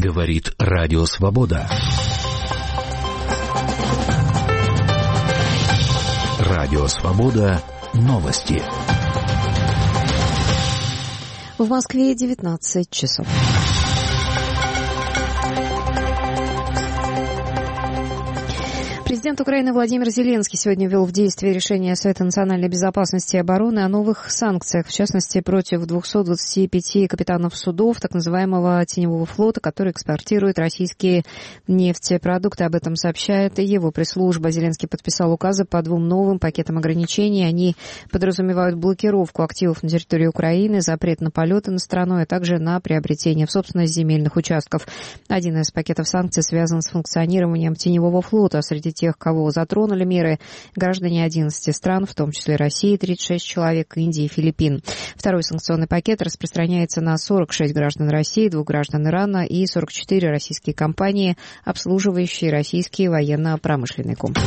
Говорит Радио Свобода. Радио Свобода. Новости. В Москве 19 часов. Президент Украины Владимир Зеленский сегодня ввел в действие решение Совета национальной безопасности и обороны о новых санкциях, в частности, против 225 капитанов судов так называемого теневого флота, который экспортирует российские нефтепродукты. Об этом сообщает его пресс-служба. Зеленский подписал указы по двум новым пакетам ограничений. Они подразумевают блокировку активов на территории Украины, запрет на полеты на страну, а также на приобретение в собственность земельных участков. Один из пакетов санкций связан с функционированием теневого флота. Среди тех, кого затронули меры, граждане 11 стран, в том числе России, 36 человек, Индии и Филиппин. Второй санкционный пакет распространяется на 46 граждан России, 2 граждан Ирана и 44 российские компании, обслуживающие российские военно-промышленные комплексы.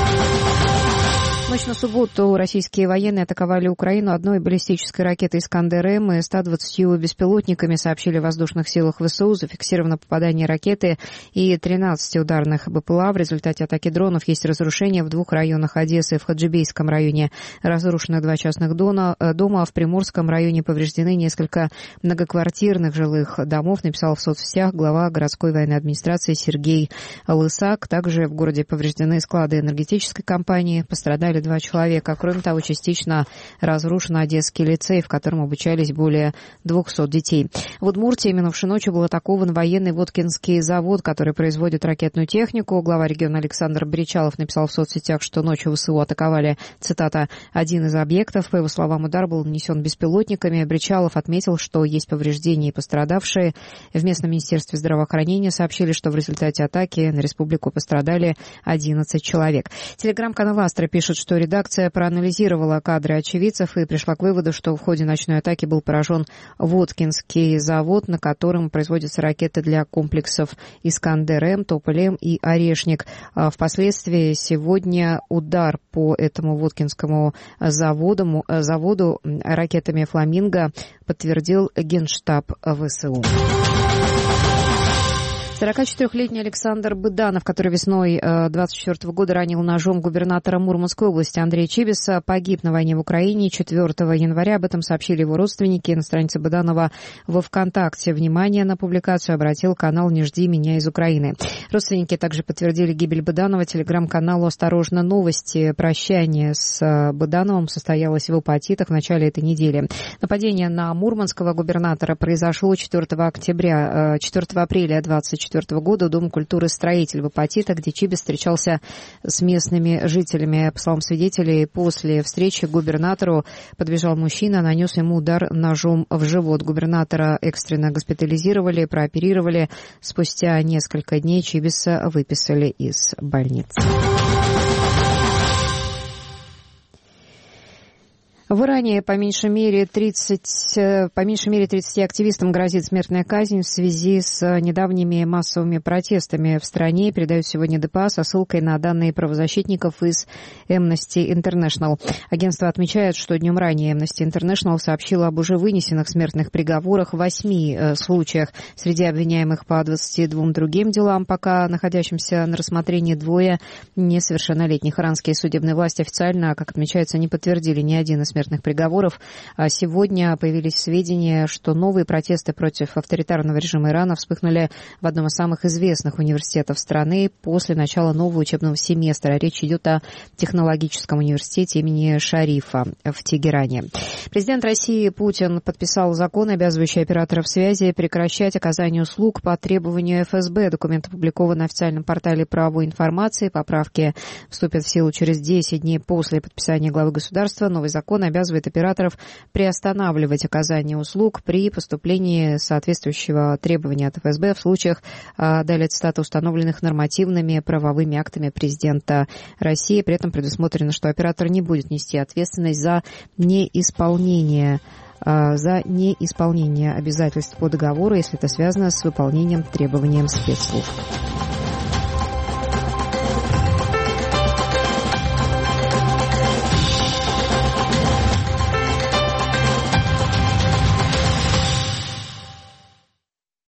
В ночь на субботу российские военные атаковали Украину одной баллистической ракетой «Искандер-М» и 120 беспилотниками, сообщили в воздушных силах ВСУ. Зафиксировано попадание ракеты и 13 ударных БПЛА. В результате атаки дронов есть разрушения в 2 районах Одессы. В Хаджибейском районе разрушены 2 частных дома, а в Приморском районе повреждены несколько многоквартирных жилых домов, написал в соцсетях глава городской военной администрации Сергей Лысак. Также в городе повреждены склады энергетической компании, пострадали 2 человека. Кроме того, частично разрушен Одесский лицей, в котором обучались более 200 детей. В Удмуртии минувшей ночью был атакован военный Воткинский завод, который производит ракетную технику. Глава региона Александр Бричалов написал в соцсетях, что ночью ВСУ атаковали, цитата, один из объектов. По его словам, удар был нанесен беспилотниками. Бричалов отметил, что есть повреждения и пострадавшие. В местном министерстве здравоохранения сообщили, что в результате атаки на республику пострадали 11 человек. Телеграм-канал «Астра» пишет, что редакция проанализировала кадры очевидцев и пришла к выводу, что в ходе ночной атаки был поражен Воткинский завод, на котором производятся ракеты для комплексов «Искандер-М», «Тополь-М» и «Орешник». Впоследствии сегодня удар по этому Воткинскому заводу ракетами «Фламинго» подтвердил Генштаб ВСУ. 44-летний Александр Быданов, который весной 24 года ранил ножом губернатора Мурманской области Андрея Чибиса, погиб на войне в Украине 4 января. Об этом сообщили его родственники на странице Быданова во ВКонтакте. Внимание на публикацию обратил канал «Не жди меня из Украины». Родственники также подтвердили гибель Быданова телеграм-каналу «Осторожно, новости». Прощание с Быдановым состоялось в Ипатитах в начале этой недели. Нападение на мурманского губернатора произошло 4 апреля 24 года в Доме культуры «Строитель» в Ипатитах, где Чибис встречался с местными жителями. По словам свидетелей, после встречи к губернатору подбежал мужчина, нанес ему удар ножом в живот. Губернатора экстренно госпитализировали, прооперировали. Спустя несколько дней Чибиса выписали из больницы. В Иране по меньшей мере 30 активистам грозит смертная казнь в связи с недавними массовыми протестами в стране, передают сегодня ДПА со ссылкой на данные правозащитников из Amnesty International. Агентство отмечает, что днем ранее Amnesty International сообщило об уже вынесенных смертных приговорах в 8 случаях. Среди обвиняемых по 22 другим делам, пока находящимся на рассмотрении 2 несовершеннолетних. Иранские судебные власти официально, как отмечается, не подтвердили ни один из смертных приговоров. Сегодня появились сведения, что новые протесты против авторитарного режима Ирана вспыхнули в одном из самых известных университетов страны после начала нового учебного семестра. Речь идет о технологическом университете имени Шарифа в Тегеране. Президент России Путин подписал закон, обязывающий операторов связи прекращать оказание услуг по требованию ФСБ. Документ опубликован на официальном портале правовой информации. Поправки вступят в силу через 10 дней после подписания главы государства. Новый закон обязывает операторов приостанавливать оказание услуг при поступлении соответствующего требования от ФСБ в случаях, далее цитата, установленных нормативными правовыми актами президента России. При этом предусмотрено, что оператор не будет нести ответственность за неисполнение обязательств по договору, если это связано с выполнением требований спецслужб.